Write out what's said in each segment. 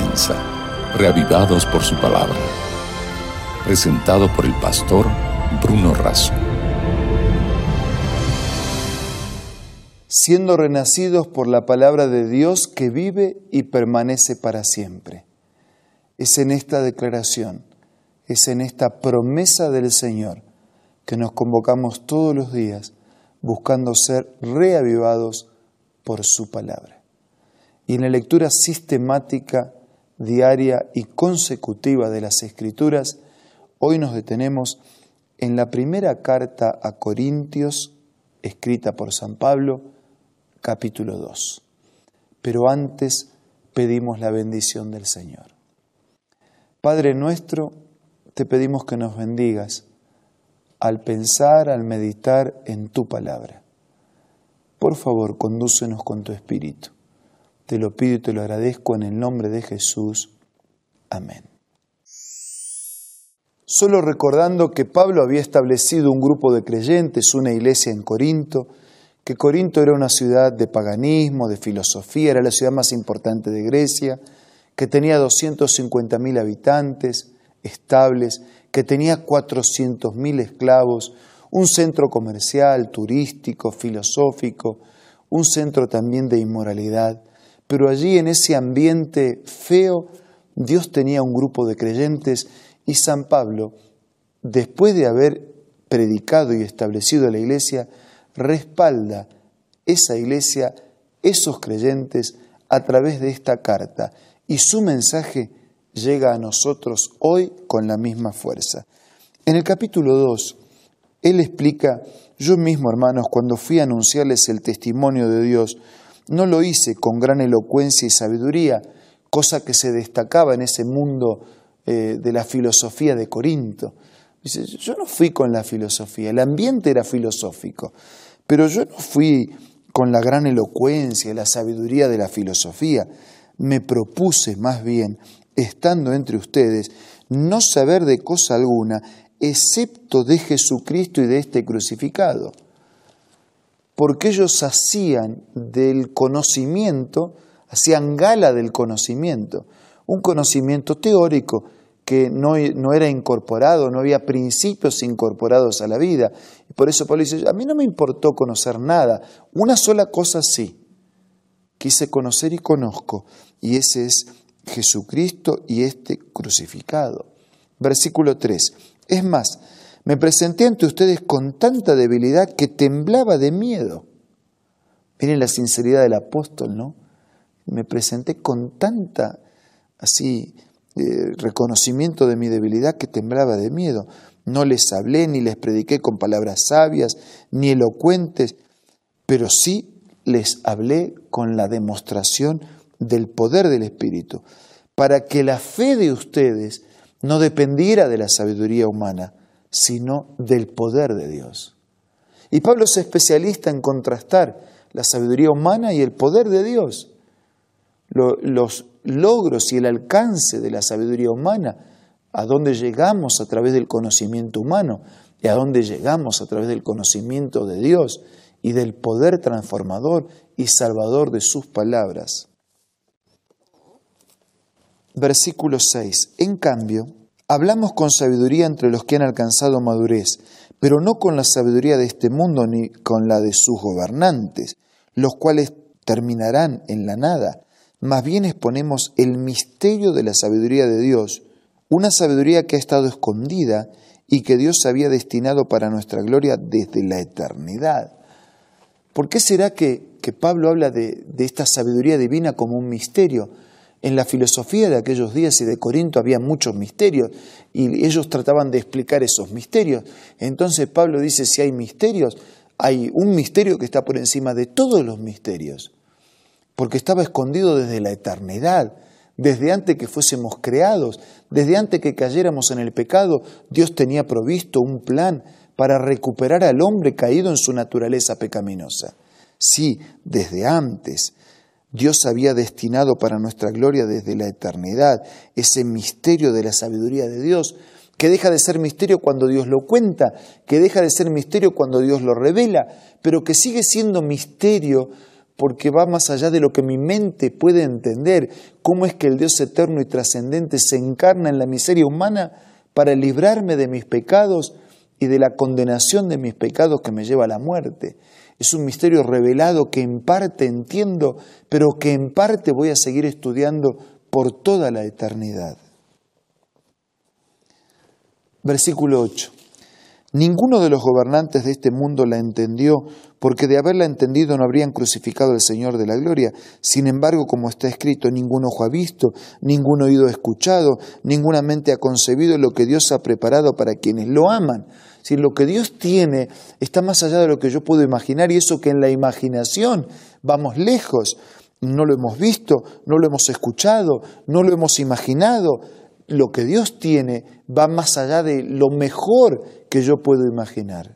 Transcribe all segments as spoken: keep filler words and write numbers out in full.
comienza, Reavivados por su palabra. Presentado por el pastor Bruno Razo. Siendo renacidos por la palabra de Dios que vive y permanece para siempre. Es en esta declaración, es en esta promesa del Señor que nos convocamos todos los días buscando ser reavivados por su palabra. Y en la lectura sistemática, diaria y consecutiva de las Escrituras, hoy nos detenemos en la primera carta a Corintios, escrita por San Pablo, capítulo dos. Pero antes pedimos la bendición del Señor. Padre nuestro, te pedimos que nos bendigas al pensar, al meditar en tu palabra. Por favor, condúcenos con tu Espíritu. Te lo pido y te lo agradezco en el nombre de Jesús. Amén. Solo recordando que Pablo había establecido un grupo de creyentes, una iglesia en Corinto, que Corinto era una ciudad de paganismo, de filosofía, era la ciudad más importante de Grecia, que tenía doscientos cincuenta mil habitantes estables, que tenía cuatrocientos mil esclavos, un centro comercial, turístico, filosófico, un centro también de inmoralidad. Pero allí en ese ambiente feo, Dios tenía un grupo de creyentes y San Pablo, después de haber predicado y establecido la iglesia, respalda esa iglesia, esos creyentes, a través de esta carta. Y su mensaje llega a nosotros hoy con la misma fuerza. En el capítulo dos, él explica, yo mismo, hermanos, cuando fui a anunciarles el testimonio de Dios, no lo hice con gran elocuencia y sabiduría, cosa que se destacaba en ese mundo eh, de la filosofía de Corinto. Dice, yo no fui con la filosofía, el ambiente era filosófico, pero yo no fui con la gran elocuencia y la sabiduría de la filosofía. Me propuse más bien, estando entre ustedes, no saber de cosa alguna, excepto de Jesucristo y de este crucificado. Porque ellos hacían del conocimiento, hacían gala del conocimiento, un conocimiento teórico que no, no era incorporado, no había principios incorporados a la vida. Y por eso Pablo dice, a mí no me importó conocer nada, una sola cosa sí, quise conocer y conozco, y ese es Jesucristo y este crucificado. Versículo tres, es más, me presenté ante ustedes con tanta debilidad que temblaba de miedo. Miren la sinceridad del apóstol, ¿no? Me presenté con tanta, así, eh, reconocimiento de mi debilidad que temblaba de miedo. No les hablé ni les prediqué con palabras sabias ni elocuentes, pero sí les hablé con la demostración del poder del Espíritu, para que la fe de ustedes no dependiera de la sabiduría humana, sino del poder de Dios. Y Pablo es especialista en contrastar la sabiduría humana y el poder de Dios. Lo, los logros y el alcance de la sabiduría humana, a dónde llegamos a través del conocimiento humano y a dónde llegamos a través del conocimiento de Dios y del poder transformador y salvador de sus palabras. Versículo seis. En cambio, hablamos con sabiduría entre los que han alcanzado madurez, pero no con la sabiduría de este mundo ni con la de sus gobernantes, los cuales terminarán en la nada. Más bien exponemos el misterio de la sabiduría de Dios, una sabiduría que ha estado escondida y que Dios había destinado para nuestra gloria desde la eternidad. ¿Por qué será que, que Pablo habla de, de esta sabiduría divina como un misterio? En la filosofía de aquellos días y de Corinto había muchos misterios y ellos trataban de explicar esos misterios. Entonces Pablo dice, si hay misterios, hay un misterio que está por encima de todos los misterios, porque estaba escondido desde la eternidad, desde antes que fuésemos creados, desde antes que cayéramos en el pecado. Dios tenía provisto un plan para recuperar al hombre caído en su naturaleza pecaminosa. Sí, desde antes. Dios había destinado para nuestra gloria desde la eternidad ese misterio de la sabiduría de Dios, que deja de ser misterio cuando Dios lo cuenta, que deja de ser misterio cuando Dios lo revela, pero que sigue siendo misterio porque va más allá de lo que mi mente puede entender. ¿Cómo es que el Dios eterno y trascendente se encarna en la miseria humana para librarme de mis pecados y de la condenación de mis pecados que me lleva a la muerte? Es un misterio revelado que en parte entiendo, pero que en parte voy a seguir estudiando por toda la eternidad. Versículo ocho. Ninguno de los gobernantes de este mundo la entendió, porque de haberla entendido no habrían crucificado al Señor de la gloria. Sin embargo, como está escrito, ningún ojo ha visto, ningún oído ha escuchado, ninguna mente ha concebido lo que Dios ha preparado para quienes lo aman. Si lo que Dios tiene está más allá de lo que yo puedo imaginar, y eso que en la imaginación vamos lejos. No lo hemos visto, no lo hemos escuchado, no lo hemos imaginado. Lo que Dios tiene va más allá de lo mejor que yo puedo imaginar.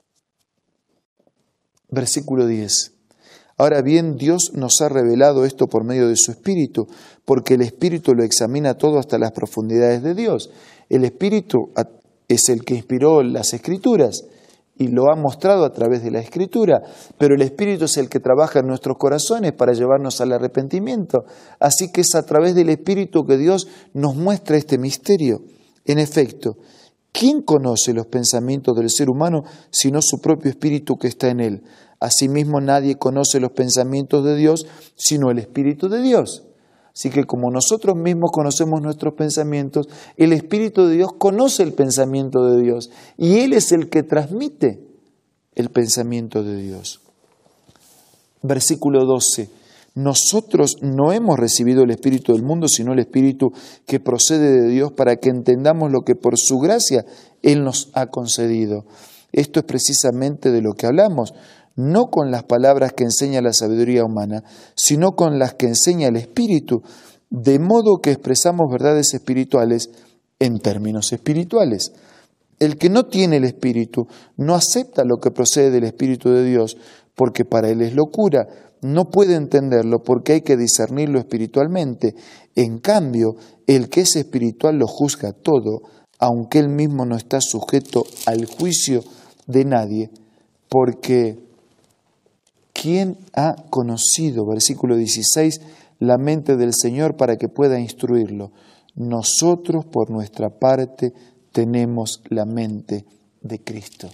Versículo diez. Ahora bien, Dios nos ha revelado esto por medio de su Espíritu, porque el Espíritu lo examina todo hasta las profundidades de Dios. El Espíritu es el que inspiró las Escrituras y lo ha mostrado a través de la Escritura, pero el Espíritu es el que trabaja en nuestros corazones para llevarnos al arrepentimiento. Así que es a través del Espíritu que Dios nos muestra este misterio. En efecto, ¿quién conoce los pensamientos del ser humano sino su propio Espíritu que está en él? Asimismo, nadie conoce los pensamientos de Dios sino el Espíritu de Dios. Así que como nosotros mismos conocemos nuestros pensamientos, el Espíritu de Dios conoce el pensamiento de Dios y Él es el que transmite el pensamiento de Dios. Versículo doce. Nosotros no hemos recibido el Espíritu del mundo, sino el Espíritu que procede de Dios para que entendamos lo que por su gracia Él nos ha concedido. Esto es precisamente de lo que hablamos, no con las palabras que enseña la sabiduría humana, sino con las que enseña el Espíritu, de modo que expresamos verdades espirituales en términos espirituales. El que no tiene el Espíritu no acepta lo que procede del Espíritu de Dios, porque para él es locura. No puede entenderlo porque hay que discernirlo espiritualmente. En cambio, el que es espiritual lo juzga todo, aunque él mismo no está sujeto al juicio de nadie, porque ¿quién ha conocido, versículo dieciséis, la mente del Señor para que pueda instruirlo? Nosotros, por nuestra parte, tenemos la mente de Cristo.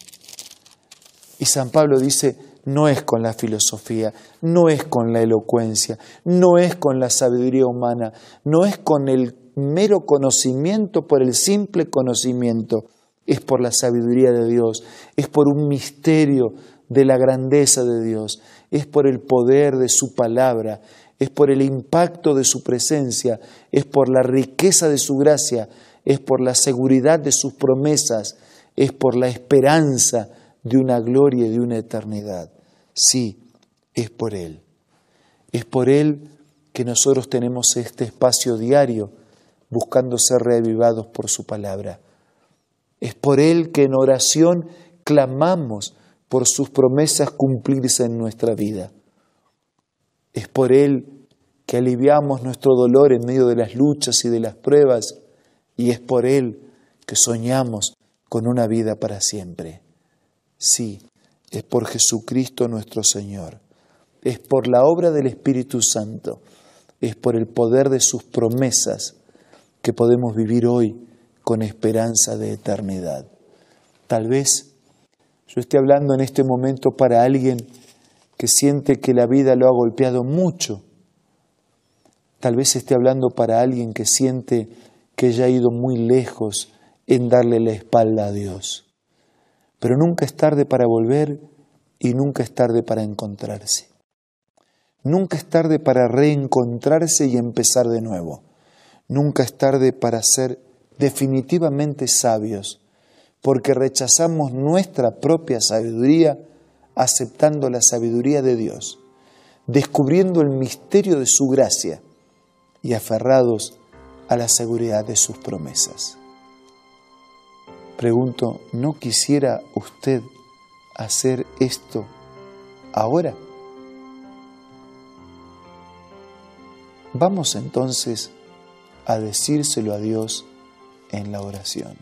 Y San Pablo dice, no es con la filosofía, no es con la elocuencia, no es con la sabiduría humana, no es con el mero conocimiento por el simple conocimiento, es por la sabiduría de Dios, es por un misterio de la grandeza de Dios, es por el poder de su palabra, es por el impacto de su presencia, es por la riqueza de su gracia, es por la seguridad de sus promesas, es por la esperanza de una gloria y de una eternidad. Sí, es por Él. Es por Él que nosotros tenemos este espacio diario buscando ser reavivados por su palabra. Es por Él que en oración clamamos por sus promesas cumplirse en nuestra vida. Es por Él que aliviamos nuestro dolor en medio de las luchas y de las pruebas, y es por Él que soñamos con una vida para siempre. Sí, es por Jesucristo nuestro Señor, es por la obra del Espíritu Santo, es por el poder de sus promesas que podemos vivir hoy con esperanza de eternidad. Tal vez yo esté hablando en este momento para alguien que siente que la vida lo ha golpeado mucho. Tal vez esté hablando para alguien que siente que ya ha ido muy lejos en darle la espalda a Dios. Pero nunca es tarde para volver y nunca es tarde para encontrarse. Nunca es tarde para reencontrarse y empezar de nuevo. Nunca es tarde para ser definitivamente sabios, porque rechazamos nuestra propia sabiduría aceptando la sabiduría de Dios, descubriendo el misterio de su gracia y aferrados a la seguridad de sus promesas. Pregunto, ¿no quisiera usted hacer esto ahora? Vamos entonces a decírselo a Dios en la oración.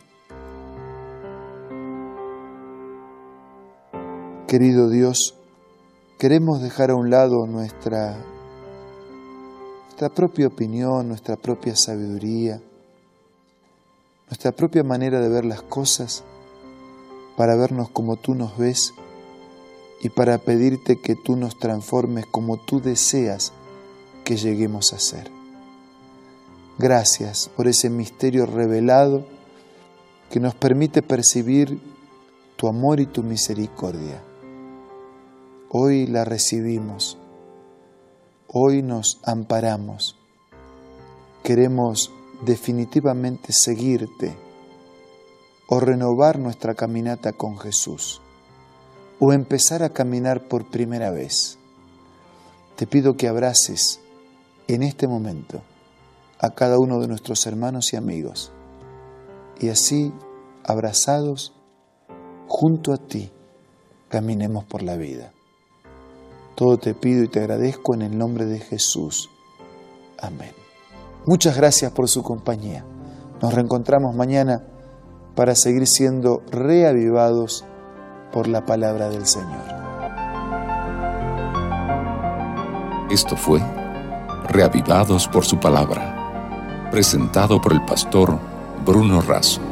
Querido Dios, queremos dejar a un lado nuestra, nuestra propia opinión, nuestra propia sabiduría, nuestra propia manera de ver las cosas, para vernos como tú nos ves y para pedirte que tú nos transformes como tú deseas que lleguemos a ser. Gracias por ese misterio revelado que nos permite percibir tu amor y tu misericordia. Hoy la recibimos, hoy nos amparamos. Queremos definitivamente seguirte o renovar nuestra caminata con Jesús o empezar a caminar por primera vez. Te pido que abraces en este momento a cada uno de nuestros hermanos y amigos y así, abrazados, junto a ti, caminemos por la vida. Todo te pido y te agradezco en el nombre de Jesús. Amén. Muchas gracias por su compañía. Nos reencontramos mañana para seguir siendo reavivados por la palabra del Señor. Esto fue Reavivados por su palabra, presentado por el pastor Bruno Razo.